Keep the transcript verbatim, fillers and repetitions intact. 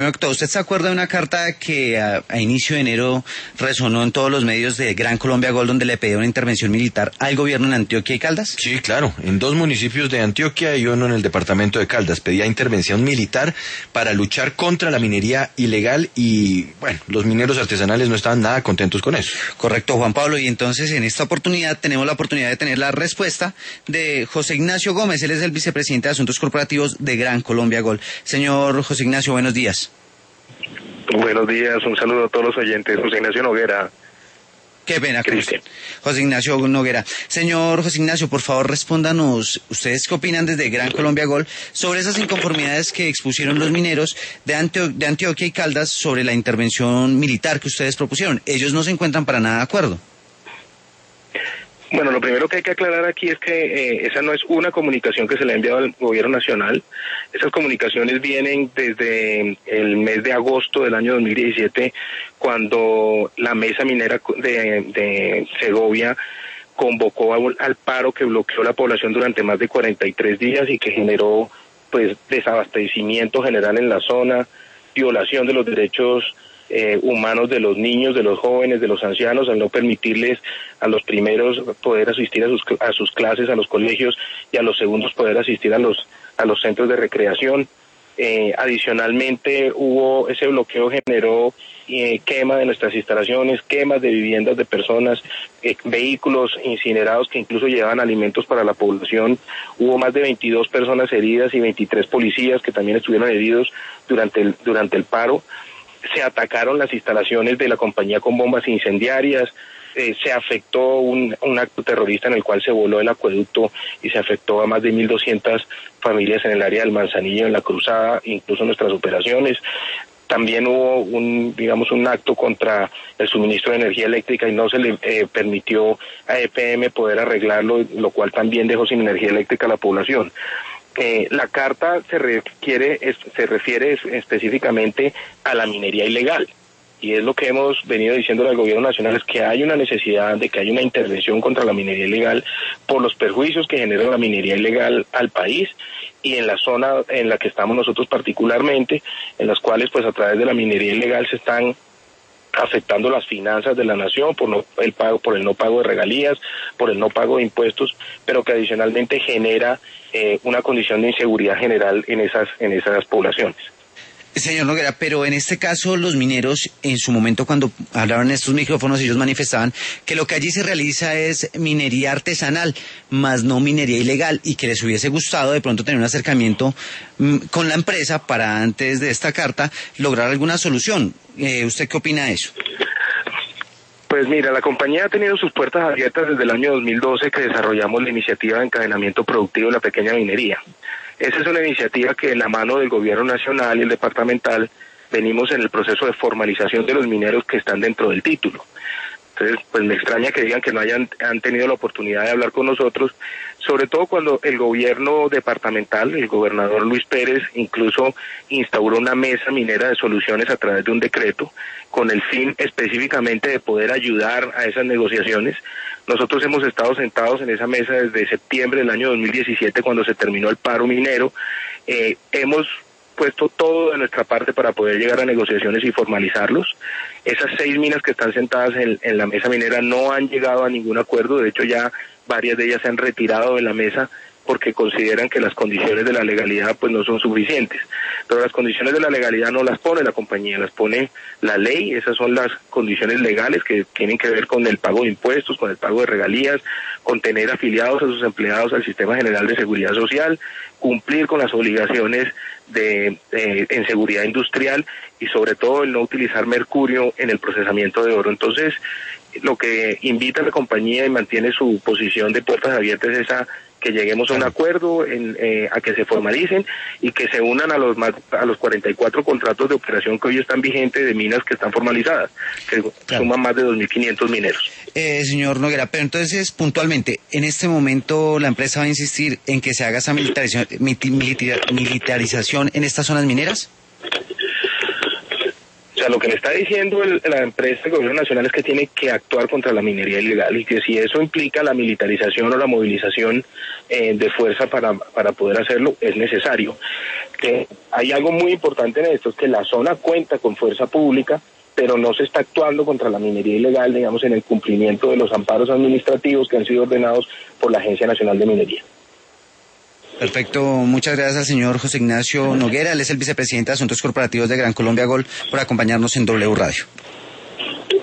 Doctor, ¿usted se acuerda de una carta que a, a inicio de enero resonó en todos los medios de Gran Colombia Gold, donde le pedía una intervención militar al gobierno en Antioquia y Caldas? Sí, claro, en dos municipios de Antioquia y uno en el departamento de Caldas. Pedía intervención militar para luchar contra la minería ilegal y, bueno, los mineros artesanales no estaban nada contentos con eso. Correcto, Juan Pablo, y entonces en esta oportunidad tenemos la oportunidad de tener la respuesta de José Ignacio Gómez. Él es el vicepresidente de Asuntos Corporativos de Gran Colombia Gold. Señor José Ignacio, buenos días. Buenos días, un saludo a todos los oyentes. José Ignacio Noguera. Qué pena, Cristian. José Ignacio Noguera. Señor José Ignacio, por favor, respóndanos, ¿ustedes qué opinan desde Gran Colombia Gold sobre esas inconformidades que expusieron los mineros de, Antio de Antioquia y Caldas sobre la intervención militar que ustedes propusieron? Ellos no se encuentran para nada de acuerdo. Bueno, lo primero que hay que aclarar aquí es que eh, esa no es una comunicación que se le ha enviado al gobierno nacional. Esas comunicaciones vienen desde el mes de agosto del año dos mil diecisiete, cuando la mesa minera de, de Segovia convocó a, al paro que bloqueó la población durante más de cuarenta y tres días y que generó pues desabastecimiento general en la zona, violación de los derechos Eh, humanos de los niños, de los jóvenes, de los ancianos, al no permitirles a los primeros poder asistir a sus a sus clases, a los colegios, y a los segundos poder asistir a los a los centros de recreación. Eh, adicionalmente hubo ese bloqueo, generó eh, quema de nuestras instalaciones, quemas de viviendas de personas, eh, vehículos incinerados que incluso llevaban alimentos para la población. Hubo más de veintidós personas heridas y veintitrés policías que también estuvieron heridos durante el durante el paro. Se atacaron las instalaciones de la compañía con bombas incendiarias, eh, se afectó un, un acto terrorista en el cual se voló el acueducto y se afectó a más de mil doscientas familias en el área del Manzanillo, en la Cruzada, incluso nuestras operaciones. También hubo un, digamos, un acto contra el suministro de energía eléctrica y no se le eh, permitió a E P M poder arreglarlo, lo cual también dejó sin energía eléctrica a la población. Eh, la carta se requiere, es, se refiere es, específicamente a la minería ilegal, y es lo que hemos venido diciendo al gobierno nacional, es que hay una necesidad de que haya una intervención contra la minería ilegal por los perjuicios que genera la minería ilegal al país y en la zona en la que estamos nosotros particularmente, en las cuales pues a través de la minería ilegal se están afectando las finanzas de la nación por no, el pago por el no pago de regalías, por el no pago de impuestos, pero que adicionalmente genera eh, una condición de inseguridad general en esas en esas poblaciones. Señor Noguera, pero en este caso los mineros, en su momento cuando hablaron en estos micrófonos, ellos manifestaban que lo que allí se realiza es minería artesanal, más no minería ilegal, y que les hubiese gustado de pronto tener un acercamiento mmm, con la empresa para antes de esta carta lograr alguna solución. Eh, ¿Usted qué opina de eso? Pues mira, la compañía ha tenido sus puertas abiertas desde el año dos mil doce, que desarrollamos la iniciativa de encadenamiento productivo de la pequeña minería. Esa es una iniciativa que en la mano del gobierno nacional y el departamental venimos en el proceso de formalización de los mineros que están dentro del título. Entonces, pues me extraña que digan que no hayan han tenido la oportunidad de hablar con nosotros, sobre todo cuando el gobierno departamental, el gobernador Luis Pérez, incluso instauró una mesa minera de soluciones a través de un decreto, con el fin específicamente de poder ayudar a esas negociaciones. Nosotros hemos estado sentados en esa mesa desde septiembre del año dos mil diecisiete, cuando se terminó el paro minero. Eh, hemos puesto todo de nuestra parte para poder llegar a negociaciones y formalizarlos. Esas seis minas que están sentadas en, en la mesa minera no han llegado a ningún acuerdo, de hecho ya varias de ellas se han retirado de la mesa porque consideran que las condiciones de la legalidad pues no son suficientes. Pero las condiciones de la legalidad no las pone la compañía, las pone la ley. Esas son las condiciones legales que tienen que ver con el pago de impuestos, con el pago de regalías, con tener afiliados a sus empleados al Sistema General de Seguridad Social, cumplir con las obligaciones de, de en seguridad industrial y sobre todo el no utilizar mercurio en el procesamiento de oro. Entonces, lo que invita a la compañía y mantiene su posición de puertas abiertas es a que lleguemos a un acuerdo, en, eh, a que se formalicen y que se unan a los más, a los cuarenta y cuatro contratos de operación que hoy están vigentes de minas que están formalizadas, que claro, suman más de dos mil quinientos mineros. Eh, señor Noguera, pero entonces, puntualmente, en este momento la empresa va a insistir en que se haga esa militarización, militarización en estas zonas mineras. O sea, lo que le está diciendo el, la empresa, el gobierno nacional, es que tiene que actuar contra la minería ilegal y que si eso implica la militarización o la movilización eh, de fuerza para, para poder hacerlo, es necesario. porque hay algo muy importante en esto, es que la zona cuenta con fuerza pública, pero no se está actuando contra la minería ilegal, digamos, en el cumplimiento de los amparos administrativos que han sido ordenados por la Agencia Nacional de Minería. Perfecto, muchas gracias al señor José Ignacio Noguera, él es el vicepresidente de Asuntos Corporativos de Gran Colombia Gold, por acompañarnos en W Radio.